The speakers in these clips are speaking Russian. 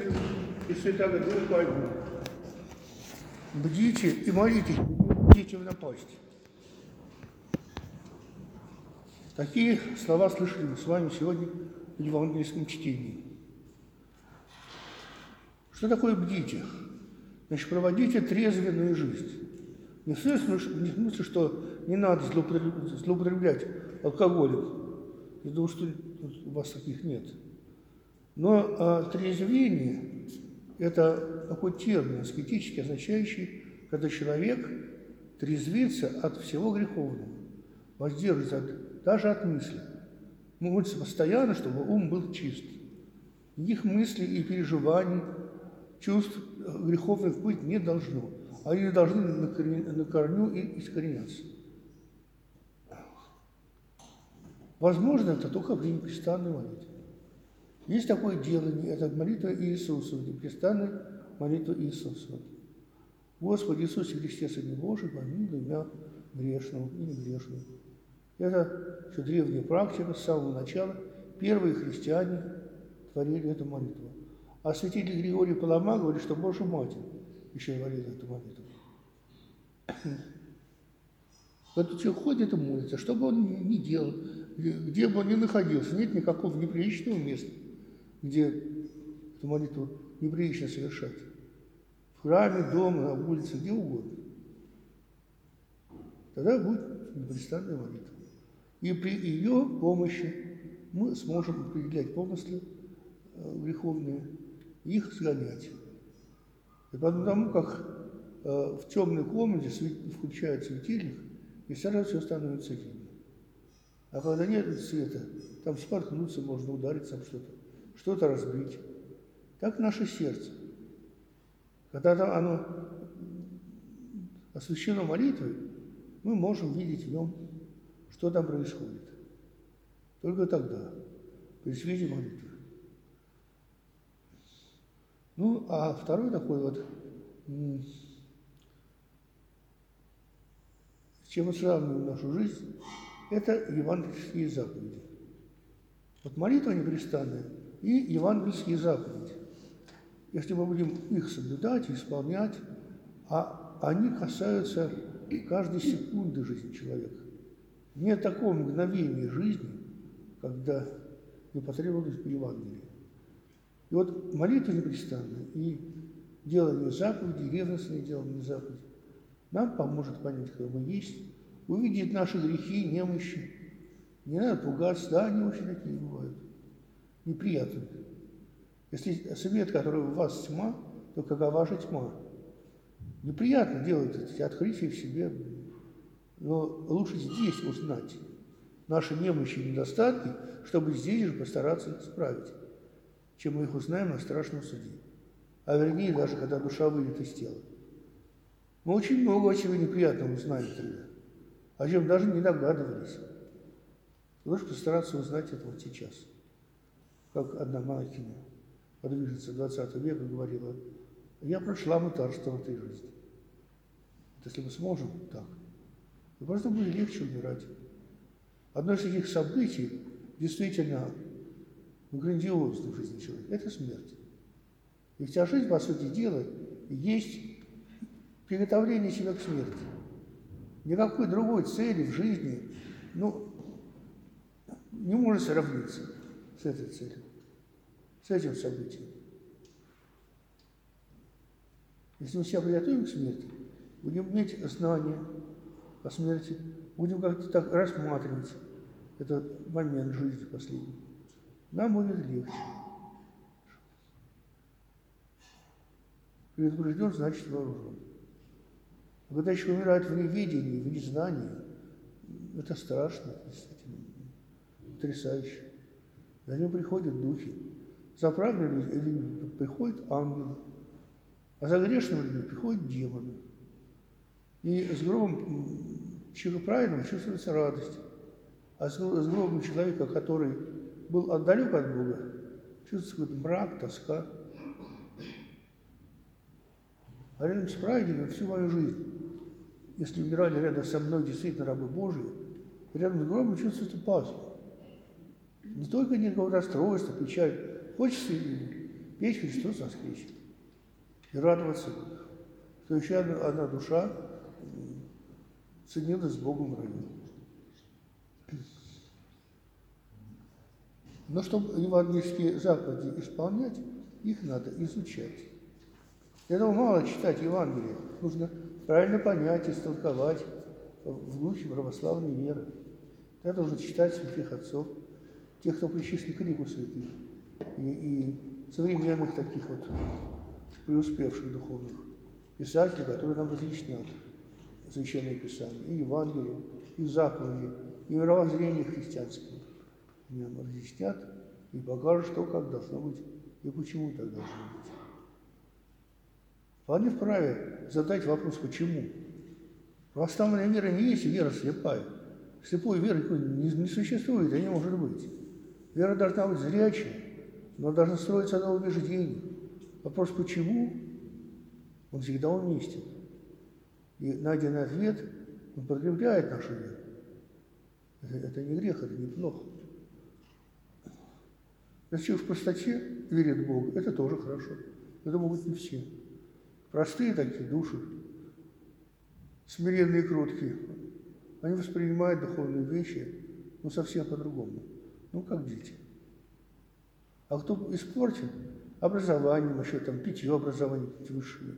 мыслью и святого Духа одни. Бдите и молитесь, бдите в напасти. Такие слова слышали мы с вами сегодня в евангельском чтении. Что такое бдите? Значит, проводите трезвенную жизнь. Не в смысле, что не надо злоупотреблять алкоголем. Я думаю, что у вас таких нет. Но трезвение – это такой термин аскетический, означающий, когда человек трезвится от всего греховного, воздерживается даже от мыслей. Молится постоянно, чтобы ум был чист. Никаких мыслей и переживаний, чувств греховных быть не должно. Они должны на корню и искореняться. Возможно, это только при непрестанной молитве. Есть такое делание, это молитва Иисуса, непрестанная молитва Иисуса. Господи Иисусе Христе, Сыне Божий, помилуй меня грешного и негрешного. Это еще древняя практика с самого начала. Первые христиане творили эту молитву. А святитель Григорий Палама говорит, что Божью Матерь еще говорила эту молитву. Вот человек ходит и молится, что бы он ни делал, где бы он ни находился, нет никакого неприличного места, где эту молитву неприлично совершать. В храме, дома, на улице, где угодно. Тогда будет непрестанная молитва. И при ее помощи мы сможем определять помыслы греховные и их сгонять. И потому как в темной комнате включают светильник, и сразу все становится темно. А когда нет света, там споткнуться можно, удариться об что-то, что-то разбить. Так наше сердце. Когда оно освящено молитвой, мы можем видеть в нем, что там происходит. Только тогда, при свете молитвы. Ну, а второй такой вот, с чем мы сравниваем нашу жизнь, это евангельские заповеди. Вот молитва непрестанная и евангельские заповеди. Если мы будем их соблюдать, исполнять, а они касаются каждой секунды жизни человека. Нет такого мгновения жизни, когда не потребовалось бы Евангелие. И вот молитва непрестанная и делание заповедей, ревностное делание заповедей нам поможет понять, кто мы есть, увидеть наши грехи, немощи. Не надо пугаться, да, они очень такие бывают, неприятные. Если свет, который в вас тьма, то какова же тьма? Неприятно делать эти открытия в себе, но лучше здесь узнать наши немощи и недостатки, чтобы здесь же постараться их исправить, чем мы их узнаем на страшном суде. А вернее, даже когда душа выйдет из тела. Мы очень много чего неприятного узнаем тогда, о чем даже не догадывались. Лучше постараться узнать это вот сейчас. Как одна монахиня, подвижница 20 века, говорила: я прошла мытарство в этой жизни. Вот если мы сможем так, то просто будет легче умирать. Одно из таких событий, действительно грандиозных в жизни человека, это смерть. И вся жизнь, по сути дела, есть приготовление себя к смерти. Никакой другой цели в жизни, не может сравниться с этой целью, с этим событием. Если мы себя приготовим к смерти, будем иметь знания о смерти, будем как-то так рассматривать этот момент жизни последний, нам будет легче. Предупрежден, значит вооружен. А когда еще умирают в неведении, в незнании, это страшно, действительно, потрясающе. За ним приходят духи. За правильными людьми приходят ангелы, а за грешными людьми приходят демоны. И с гробом человека правильного чувствуется радость, а с гробом человека, который был отдалек от Бога, чувствуется какой-то мрак, тоска. А рядом с праведником всю мою жизнь, если умирали рядом со мной действительно рабы Божии, рядом с гробом чувствуется пауза. Не только никакого расстройства, печаль. Хочется петь Христос воскресе и радоваться, что еще одна душа соединилась с Богом в раю. Но чтобы евангельские заповеди исполнять, их надо изучать. Для этого мало читать Евангелие, нужно правильно понять, истолковать в духе православной веры. Это нужно читать святых отцов, тех, кто причислен к лику святых, и современных таких вот преуспевших духовных писателей, которые нам разъяснят Священное Писание, и Евангелие, и заповеди, и мировоззрение христианское. Они нам разъяснят и покажут, что как должно быть и почему так должно быть. Вполне вправе задать вопрос «почему?». Православная вера не есть вера слепая. Слепой веры не существует и не может быть. Вера должна быть зрячая, но должна строиться на убеждении. Вопрос «почему?» он всегда уместен. И найденный ответ, он подкрепляет нашу веру. Это не грех, это неплохо. Если человек в простоте верит в Бога, это тоже хорошо. Это могут не все. Простые такие души, смиренные и кроткие, они воспринимают духовные вещи совсем по-другому. Как дети. А кто испорчен образованием, еще там питье образование высшее,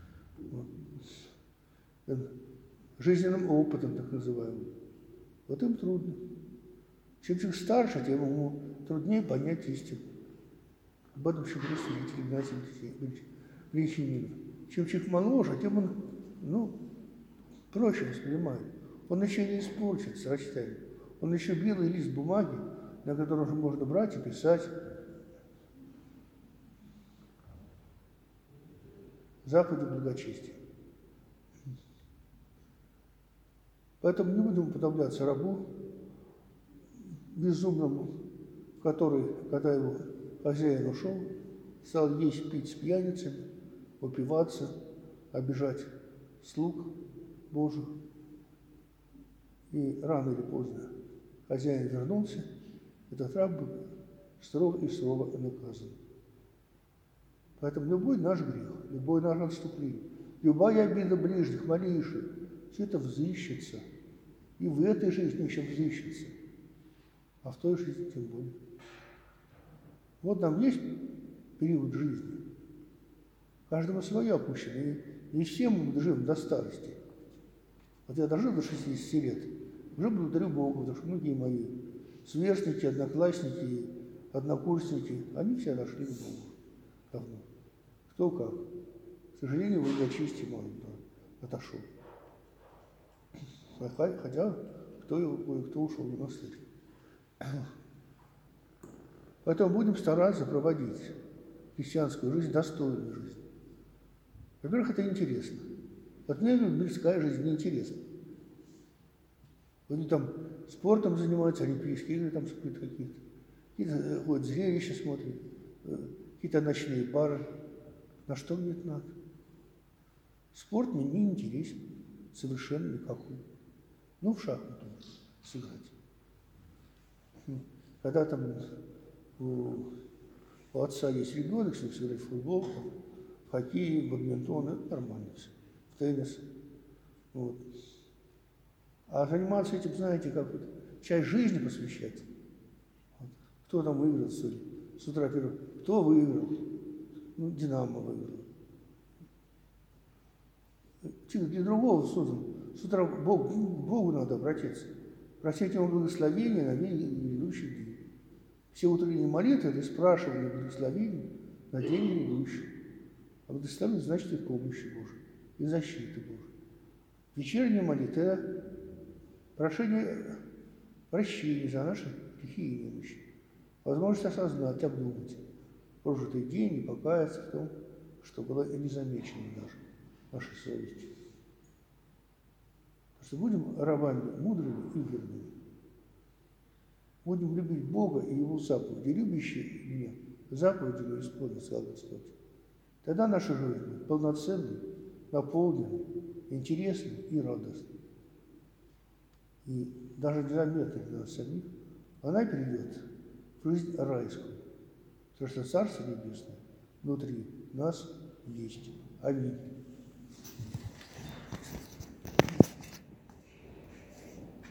жизненным опытом, так называемым, вот им трудно. Чем человек старше, тем ему труднее понять истину. Об этом еще говорит святитель Игнатий Брянчанин. Чем человек моложе, тем он проще воспринимает. Он еще не испорчен с растями. Он еще белый лист бумаги, на котором уже можно брать и писать заповеди благочестия. Поэтому не будем уподобляться рабу безумному, который, когда его хозяин ушел, стал есть, пить с пьяницами, упиваться, обижать слуг Божьих. И рано или поздно хозяин вернулся, этот раб был строго и сурово наказан. Поэтому любой наш грех, любое наше отступление, любая обида ближних, малейшая, все это взыщется. И в этой жизни еще взыщется, а в той жизни тем более. Вот нам есть период жизни. Каждому свое опущено. И не все мы живем до старости. Вот я дожил до 60 лет. Уже благодарю Богу, потому что многие мои сверстники, одноклассники, однокурсники, они все дошли к Богу давно. Кто как. К сожалению, в благочестии мало отошел. Хотя кто ушел в монастырь. Поэтому будем стараться проводить христианскую жизнь, достойную жизнь. Во-первых, это интересно. Вот мне мирская жизнь неинтересна. Они там спортом занимаются, олимпийские игры там какие-то ходят, зрелища смотрят, какие-то ночные пары. На что мне это надо? Спорт мне не интересен, совершенно никакой. В шахматы сыграть. Когда там у отца есть ребенок, чтобы сыграть в футбол, в хоккей, в бадминтон, это нормально все. В теннис. Вот. А заниматься этим, знаете, как вот часть жизни посвящать. Вот. Кто там выиграл с утра первый? Кто выиграл? Динамо выиграл. Для другого создан. С утра к Богу надо обратиться. Просить Ему благословения на день грядущий день. Все утренние молитвы – это спрашивание благословения на день грядущий. А благословение значит и помощи Божией, и защиты Божией. Вечерняя молитва – это прошение прощения за наши грехи и немощи. Возможность осознать, обдумать прожитый день и покаяться в том, что было незамечено нашей совестью. Что будем рабами мудрыми и верными. Будем любить Бога и Его заповеди. Любящие меня заповеди Его исполнят, сказал Господь. Тогда наша жизнь будет полноценной, наполненной, интересной и радостной. И даже незаметной для нас самих, она перейдет в жизнь райскую. Потому что Царство Небесное внутри нас есть. Аминь.